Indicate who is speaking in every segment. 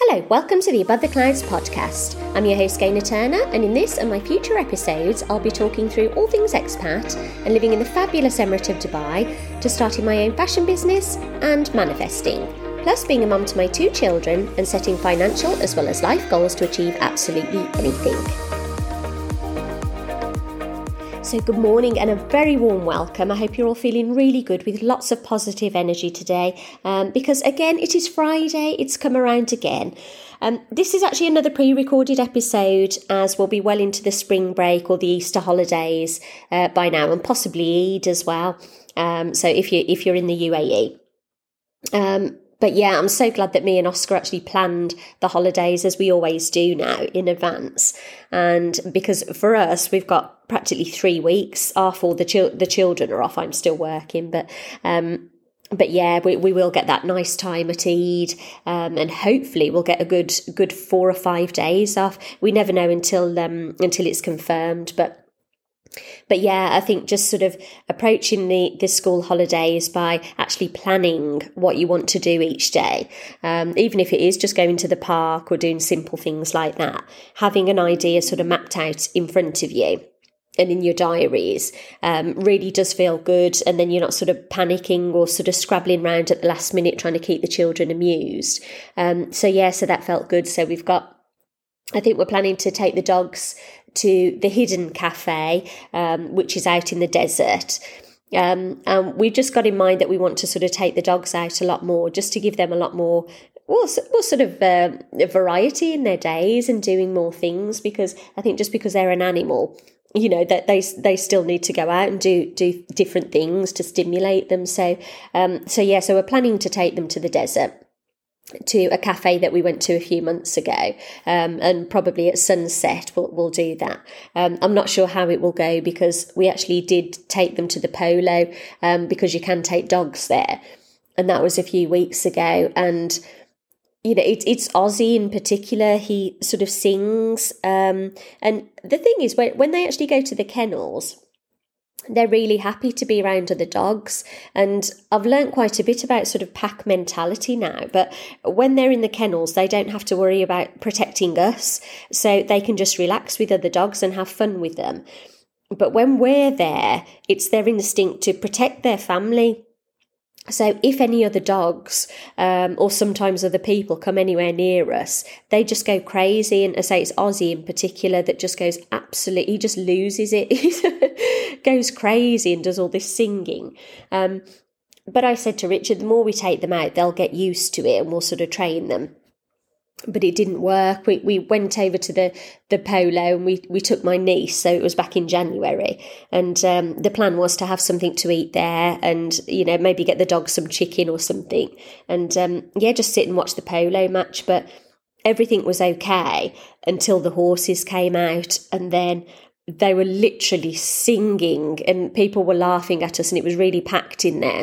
Speaker 1: Hello, welcome to the Above the Clouds podcast. I'm your host Gaynor Turner, and in this and my future episodes I'll be talking through all things expat and living in the fabulous Emirate of Dubai, to starting my own fashion business and manifesting, plus being a mum to my 2 children and setting financial as well as life goals to achieve absolutely anything. So good morning and a very warm welcome. I hope you're all feeling really good with lots of positive energy today, because again, it is Friday, it's come around again. This is actually another pre-recorded episode, as we'll be well into the spring break or the Easter holidays by now, and possibly Eid as well. So if you're in the UAE. But yeah, I'm so glad that me and Oscar actually planned the holidays, as we always do now, in advance. And because for us, we've got practically 3 weeks off, or the children are off. I'm still working, but yeah, we will get that nice time at Eid, and hopefully we'll get a good 4 or 5 days off. We never know until it's confirmed, But yeah, I think just sort of approaching the school holidays by actually planning what you want to do each day, even if it is just going to the park or doing simple things like that, having an idea sort of mapped out in front of you and in your diaries really does feel good. And then you're not sort of panicking or sort of scrabbling around at the last minute trying to keep the children amused. So that felt good. So I think we're planning to take the dogs to the Hidden Cafe, which is out in the desert. And we've just got in mind that we want to sort of take the dogs out a lot more, just to give them a lot more, sort of variety in their days and doing more things, because I think just because they're an animal, you know, that they still need to go out and do different things to stimulate them. So we're planning to take them to the desert, to a cafe that we went to a few months ago, and probably at sunset we'll do that. I'm not sure how it will go, because we actually did take them to the polo, because you can take dogs there, and that was a few weeks ago. And you know, it's Ozzy in particular, he sort of sings, and the thing is, when they actually go to the kennels, they're really happy to be around other dogs. And I've learnt quite a bit about sort of pack mentality now, but when they're in the kennels, they don't have to worry about protecting us, so they can just relax with other dogs and have fun with them. But when we're there, it's their instinct to protect their family. So if any other dogs, or sometimes other people come anywhere near us, they just go crazy. And I say it's Ozzy in particular that just goes absolutely, he just loses it. He goes crazy and does all this singing. But I said to Richard, the more we take them out, they'll get used to it and we'll sort of train them. But it didn't work. We went over to the polo, and we took my niece, so it was back in January, and the plan was to have something to eat there, and you know, maybe get the dog some chicken or something, and just sit and watch the polo match. But everything was okay until the horses came out, and then they were literally singing and people were laughing at us, and it was really packed in there,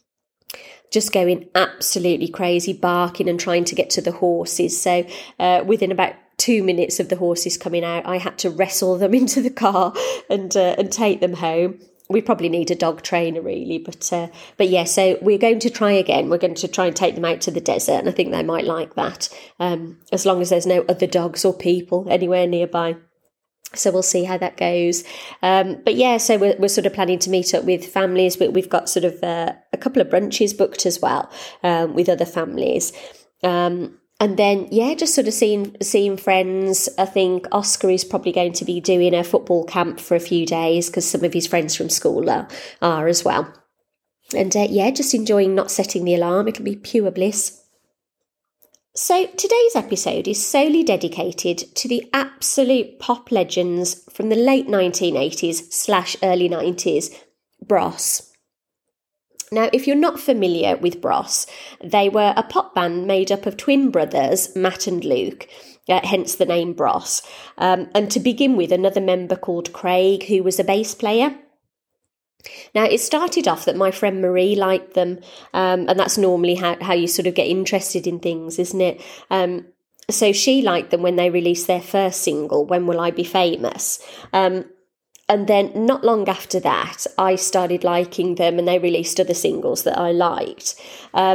Speaker 1: just going absolutely crazy, barking and trying to get to the horses. So within about 2 minutes of the horses coming out, I had to wrestle them into the car and take them home. We probably need a dog trainer really, but yeah, so we're going to try again. We're going to try and take them out to the desert, and I think they might like that, as long as there's no other dogs or people anywhere nearby. So we'll see how that goes. But yeah, so we're sort of planning to meet up with families. We've got sort of a couple of brunches booked as well, with other families. And then, yeah, just sort of seeing friends. I think Oscar is probably going to be doing a football camp for a few days, because some of his friends from school are as well. And just enjoying not setting the alarm. It'll be pure bliss. So today's episode is solely dedicated to the absolute pop legends from the late 1980s / early 90s, Bros. Now, if you're not familiar with Bros, they were a pop band made up of twin brothers, Matt and Luke, hence the name Bros. And to begin with, another member called Craig, who was a bass player. Now, it started off that my friend Marie liked them, and that's normally how you sort of get interested in things, isn't it? So she liked them when they released their first single, When Will I Be Famous? And then not long after that, I started liking them, and they released other singles that I liked.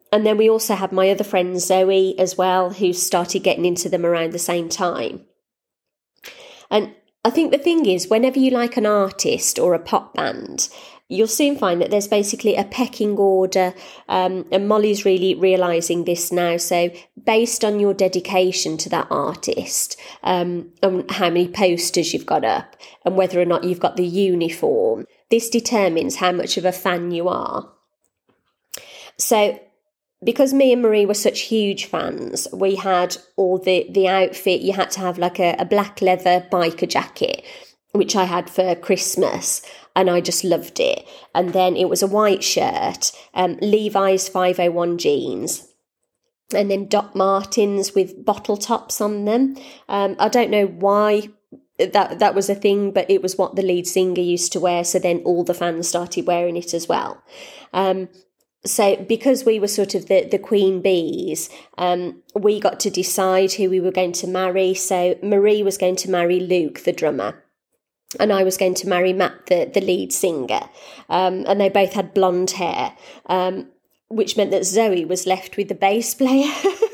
Speaker 1: And then we also had my other friend Zoe as well, who started getting into them around the same time. And I think the thing is, whenever you like an artist or a pop band, you'll soon find that there's basically a pecking order, and Molly's really realising this now. So based on your dedication to that artist, and how many posters you've got up, and whether or not you've got the uniform, this determines how much of a fan you are. So because me and Marie were such huge fans, we had all the outfit. You had to have like a black leather biker jacket, which I had for Christmas, and I just loved it. And then it was a white shirt, Levi's 501 jeans, and then Doc Martens with bottle tops on them. I don't know why that was a thing, but it was what the lead singer used to wear, so then all the fans started wearing it as well. So because we were sort of the queen bees, we got to decide who we were going to marry. So Marie was going to marry Luke, the drummer, and I was going to marry Matt, the lead singer. And they both had blonde hair, which meant that Zoe was left with the bass player.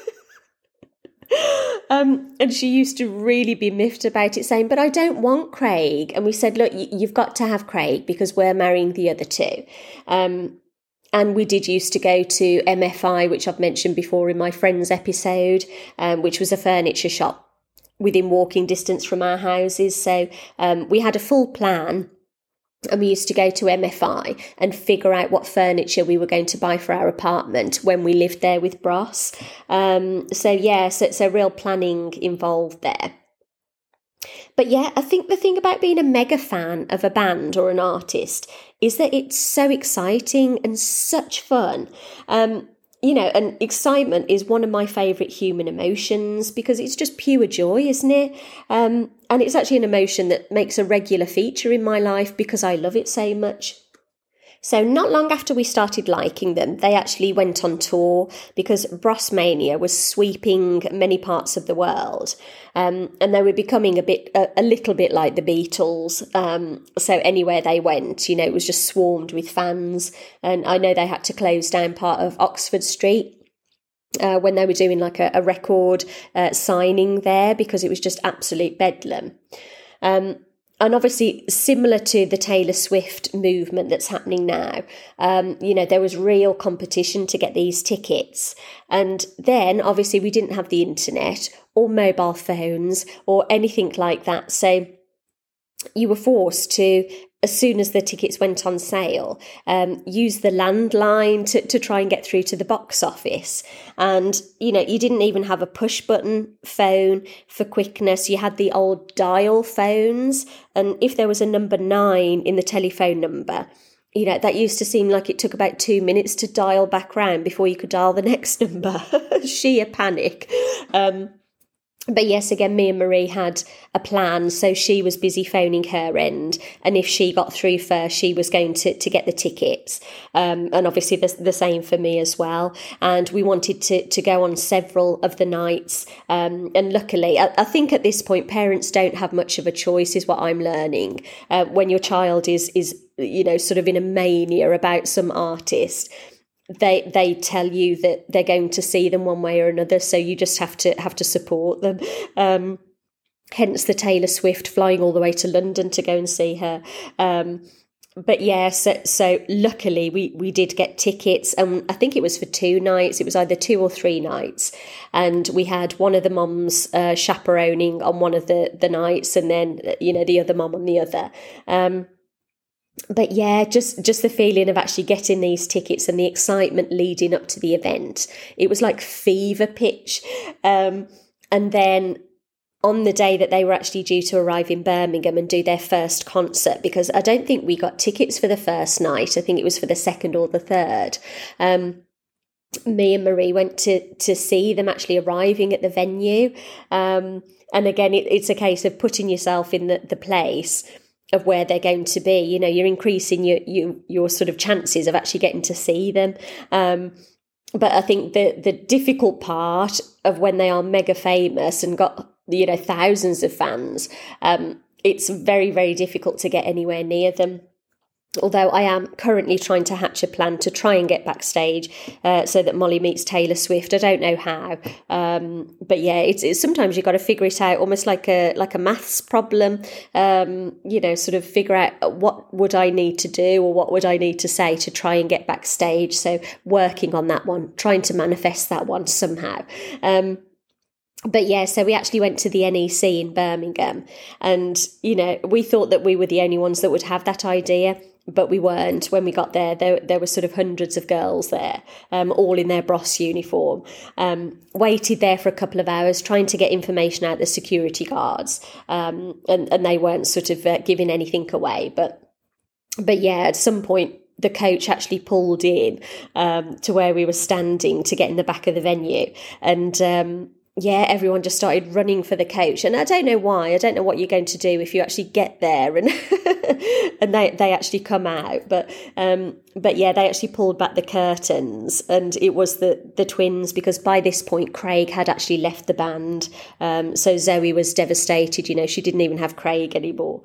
Speaker 1: And she used to really be miffed about it, saying, but I don't want Craig. And we said, look, you've got to have Craig because we're marrying the other two. And we did used to go to MFI, which I've mentioned before in my Friends episode, which was a furniture shop within walking distance from our houses. So we had a full plan, and we used to go to MFI and figure out what furniture we were going to buy for our apartment when we lived there with Bros. So real planning involved there. But yeah, I think the thing about being a mega fan of a band or an artist is that it's so exciting and such fun. And excitement is one of my favourite human emotions because it's just pure joy, isn't it? And it's actually an emotion that makes a regular feature in my life because I love it so much. So not long after we started liking them, they actually went on tour because Brosmania was sweeping many parts of the world, and they were becoming a little bit like the Beatles. So anywhere they went, it was just swarmed with fans. And I know they had to close down part of Oxford Street when they were doing like a record signing there because it was just absolute bedlam. And obviously, similar to the Taylor Swift movement that's happening now, there was real competition to get these tickets. And then, obviously, we didn't have the internet or mobile phones or anything like that. So you were forced to, as soon as the tickets went on sale, use the landline to try and get through to the box office. And, you didn't even have a push button phone for quickness. You had the old dial phones. And if there was a number 9 in the telephone number, that used to seem like it took about 2 minutes to dial back round before you could dial the next number. Sheer panic. But yes, again, me and Marie had a plan. So she was busy phoning her end. And if she got through first, she was going to get the tickets. And obviously the same for me as well. And we wanted to go on several of the nights. And luckily, I think at this point, parents don't have much of a choice is what I'm learning. When your child is sort of in a mania about some artist, they tell you that they're going to see them one way or another, so you just have to support them. Hence the Taylor Swift flying all the way to London to go and see her. But yeah, so luckily we did get tickets, and I think it was for 2 nights. It was either 2 or 3 nights, and we had one of the mums chaperoning on one of the nights, and then the other mum on the other. But yeah, just the feeling of actually getting these tickets and the excitement leading up to the event. It was like fever pitch. And then on the day that they were actually due to arrive in Birmingham and do their first concert, because I don't think we got tickets for the first night. I think it was for the second or the third. Me and Marie went to see them actually arriving at the venue. And again, it's a case of putting yourself in the place of where they're going to be. You're increasing your sort of chances of actually getting to see them. But I think the difficult part of when they are mega famous and got, thousands of fans, it's very, very difficult to get anywhere near them. Although I am currently trying to hatch a plan to try and get backstage so that Molly meets Taylor Swift. I don't know how, but yeah, it's sometimes you've got to figure it out, almost like a maths problem. Sort of figure out what would I need to do or what would I need to say to try and get backstage. So working on that one, trying to manifest that one somehow. But yeah, so we actually went to the NEC in Birmingham, and we thought that we were the only ones that would have that idea. But we weren't. When we got there were sort of hundreds of girls there, all in their Bros uniform, waited there for a couple of hours trying to get information out of the security guards, and they weren't sort of giving anything away. But yeah, at some point, the coach actually pulled in to where we were standing to get in the back of the venue, and everyone just started running for the coach. And I don't know why. I don't know what you're going to do if you actually get there and and they actually come out. But yeah, they actually pulled back the curtains, and it was the twins, because by this point Craig had actually left the band. So Zoe was devastated. She didn't even have Craig anymore.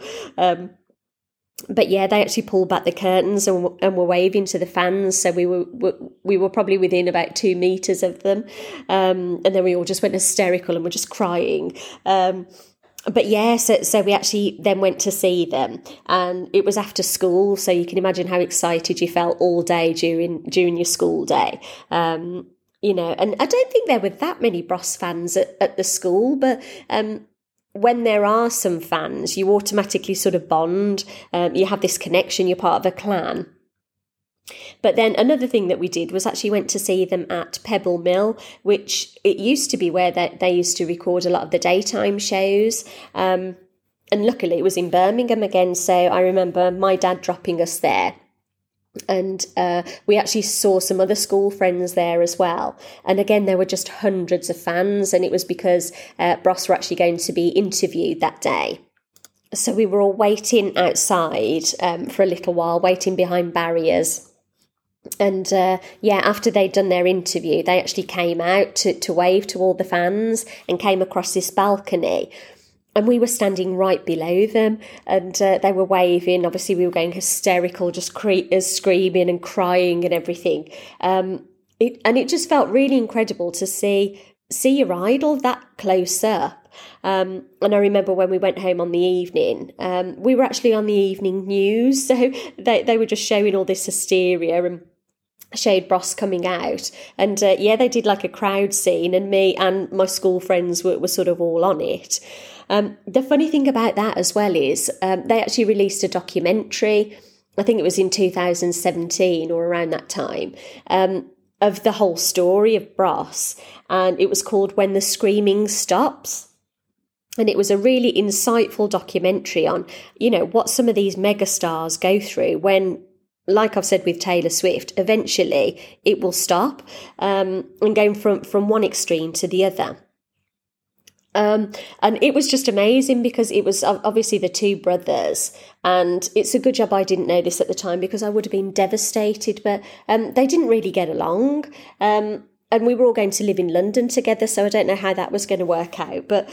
Speaker 1: But yeah, they actually pulled back the curtains and were waving to the fans. So we were probably within about 2 meters of them, and then we all just went hysterical and were just crying. But yeah, so we actually then went to see them, and it was after school. So you can imagine how excited you felt all day during your school day. And I don't think there were that many Bros fans at the school, but when there are some fans, you automatically sort of bond. You have this connection, you're part of a clan. But then another thing that we did was actually went to see them at Pebble Mill, which it used to be where they used to record a lot of the daytime shows. And luckily it was in Birmingham again, so I remember my dad dropping us there. And we actually saw some other school friends there as well. And again, there were just hundreds of fans, and it was because Bros were actually going to be interviewed that day. So we were all waiting outside for a little while, waiting behind barriers. And after they'd done their interview, they actually came out to wave to all the fans and came across this balcony. And we were standing right below them, and they were waving. Obviously, we were going hysterical, just screaming and crying and everything. It just felt really incredible to see your idol that close up. And I remember when we went home on the evening, we were actually on the evening news, so they were just showing all this hysteria and showed Bros coming out. And they did like a crowd scene, and me and my school friends were sort of all on it. The funny thing about that as well is they actually released a documentary, I think it was in 2017 or around that time, of the whole story of Bros, and it was called When the Screaming Stops. And it was a really insightful documentary on, what some of these megastars go through when, like I've said with Taylor Swift, eventually it will stop, and going from one extreme to the other. And it was just amazing because it was obviously the two brothers, and it's a good job I didn't know this at the time because I would have been devastated, but they didn't really get along, and we were all going to live in London together, so I don't know how that was going to work out, but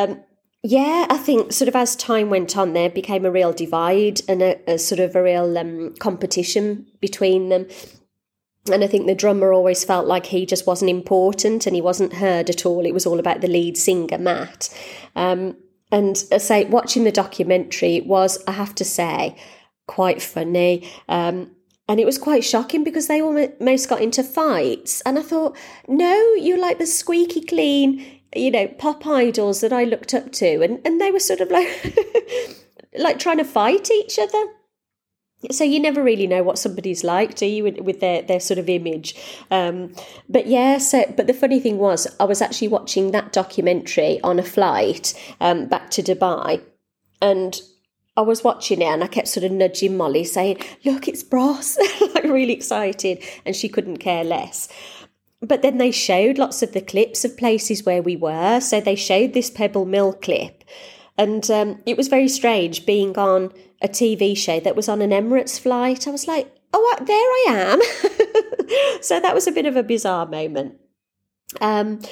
Speaker 1: I think sort of as time went on, there became a real divide and a sort of a real competition between them. And I think the drummer always felt like he just wasn't important and he wasn't heard at all. It was all about the lead singer, Matt. And I say, watching the documentary, it was, I have to say, quite funny. And it was quite shocking because they almost got into fights. And I thought, no, you're like the squeaky clean, pop idols that I looked up to. And they were sort of like, like trying to fight each other. So you never really know what somebody's like, do you, with their sort of image? But the funny thing was, I was actually watching that documentary on a flight back to Dubai, and I was watching it and I kept sort of nudging Molly, saying, look, it's Bros, like really excited, and she couldn't care less. But then they showed lots of the clips of places where we were. So they showed this Pebble Mill clip, and it was very strange being on a TV show that was on an Emirates flight. I was like, oh, there I am. So that was a bit of a bizarre moment.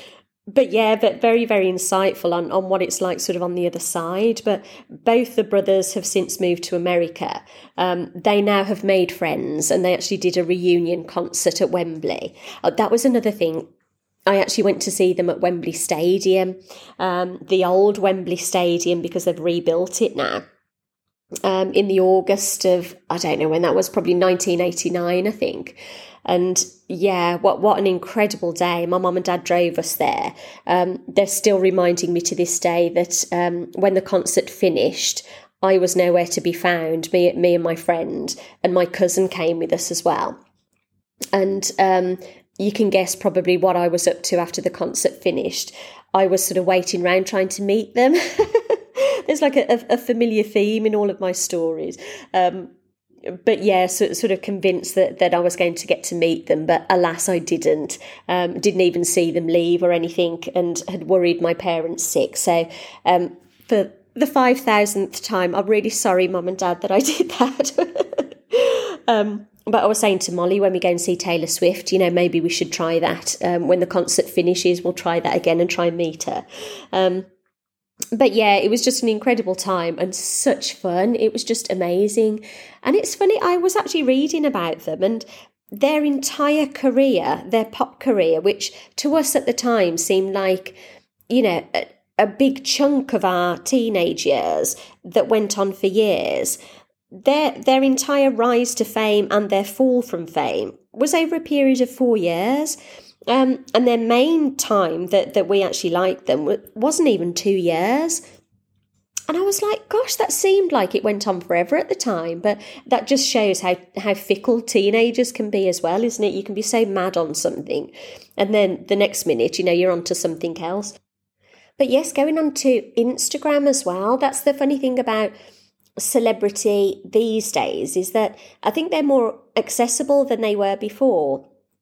Speaker 1: But yeah, but very, very insightful on what it's like sort of on the other side. But both the brothers have since moved to America. They now have made friends, and they actually did a reunion concert at Wembley. That was another thing. I actually went to see them at Wembley Stadium, the old Wembley Stadium, because they've rebuilt it now. In the August of, I don't know when that was, probably 1989, I think. And yeah, what an incredible day. My mum and dad drove us there. They're still reminding me to this day that when the concert finished, I was nowhere to be found, me and my friend, and my cousin came with us as well. And you can guess probably what I was up to after the concert finished. I was sort of waiting around trying to meet them. There's like a familiar theme in all of my stories. But yeah, sort of convinced that I was going to get to meet them. But alas, I didn't. Didn't even see them leave or anything, and had worried my parents sick. So for the 5,000th time, I'm really sorry, Mum and Dad, that I did that. But I was saying to Molly, when we go and see Taylor Swift, maybe we should try that. When the concert finishes, we'll try that again and try and meet her. But yeah, it was just an incredible time and such fun. It was just amazing. And it's funny, I was actually reading about them, and their entire career, their pop career, which to us at the time seemed like, a big chunk of our teenage years that went on for years, their entire rise to fame and their fall from fame was over a period of 4 years. And their main time that we actually liked them wasn't even 2 years. And I was like, gosh, that seemed like it went on forever at the time. But that just shows how fickle teenagers can be as well, isn't it? You can be so mad on something, and then the next minute, you're on to something else. But yes, going on to Instagram as well, that's the funny thing about celebrity these days, is that I think they're more accessible than they were before.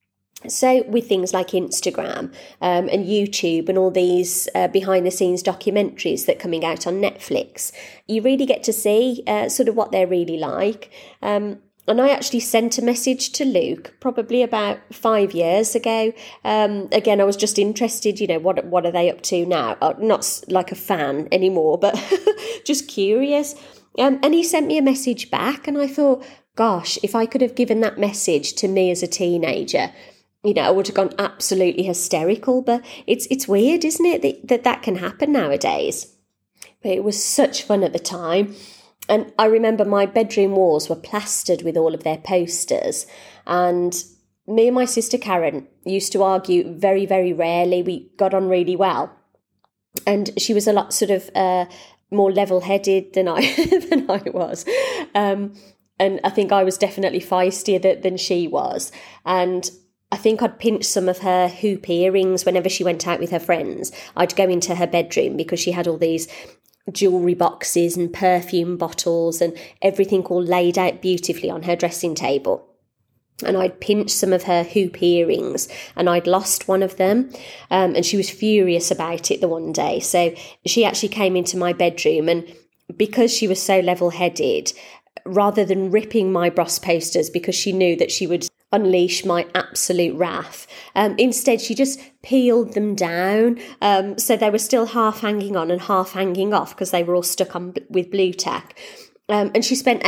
Speaker 1: So with things like Instagram and YouTube and all these behind-the-scenes documentaries that are coming out on Netflix, you really get to see sort of what they're really like. And I actually sent a message to Luke probably about 5 years ago. Again, I was just interested, what are they up to now? Not like a fan anymore, but just curious. And he sent me a message back, and I thought, gosh, if I could have given that message to me as a teenager, I would have gone absolutely hysterical. But it's weird, isn't it, that can happen nowadays? But it was such fun at the time. And I remember my bedroom walls were plastered with all of their posters. And me and my sister Karen used to argue very, very rarely. We got on really well. And she was a lot sort of more level-headed than I was. And I think I was definitely feistier than she was. And I think I'd pinch some of her hoop earrings whenever she went out with her friends. I'd go into her bedroom because she had all these jewellery boxes and perfume bottles and everything all laid out beautifully on her dressing table. And I'd pinch some of her hoop earrings, and I'd lost one of them. And she was furious about it the one day. So she actually came into my bedroom, and because she was so level-headed, rather than ripping my Bros posters because she knew that she would unleash my absolute wrath, instead she just peeled them down, so they were still half hanging on and half hanging off because they were all stuck on with blue tack. And she spent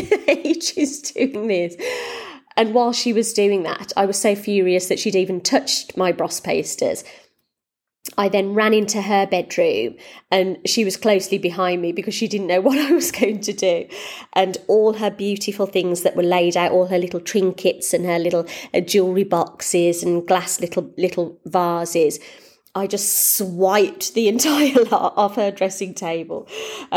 Speaker 1: ages doing this. And while she was doing that, I was so furious that she'd even touched my Bros posters. I then ran into her bedroom, and she was closely behind me because she didn't know what I was going to do. And all her beautiful things that were laid out, all her little trinkets and her little jewellery boxes and glass little vases, I just swiped the entire lot off her dressing table.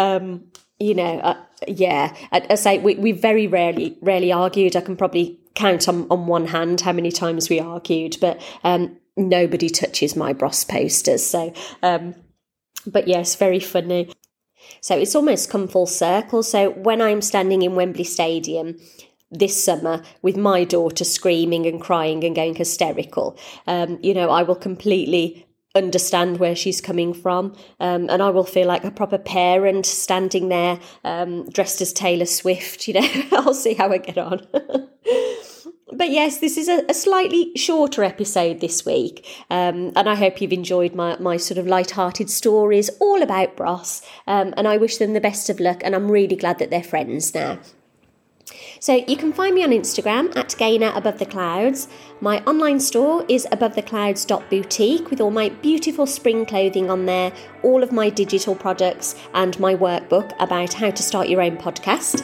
Speaker 1: Yeah, I say we very rarely argued. I can probably count on one hand how many times we argued, but nobody touches my Bros posters. So, but yes, very funny. So it's almost come full circle. So when I'm standing in Wembley Stadium this summer with my daughter screaming and crying and going hysterical, I will completely understand where she's coming from, and I will feel like a proper parent standing there dressed as Taylor Swift. I'll see how I get on. But yes, this is a slightly shorter episode this week, and I hope you've enjoyed my sort of light-hearted stories all about Bros, and I wish them the best of luck, and I'm really glad that they're friends now. So you can find me on Instagram at Gaynor Above the Clouds. My online store is abovetheclouds.boutique with all my beautiful spring clothing on there, all of my digital products and my workbook about how to start your own podcast.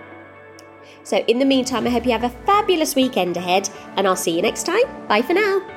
Speaker 1: So in the meantime, I hope you have a fabulous weekend ahead, and I'll see you next time. Bye for now.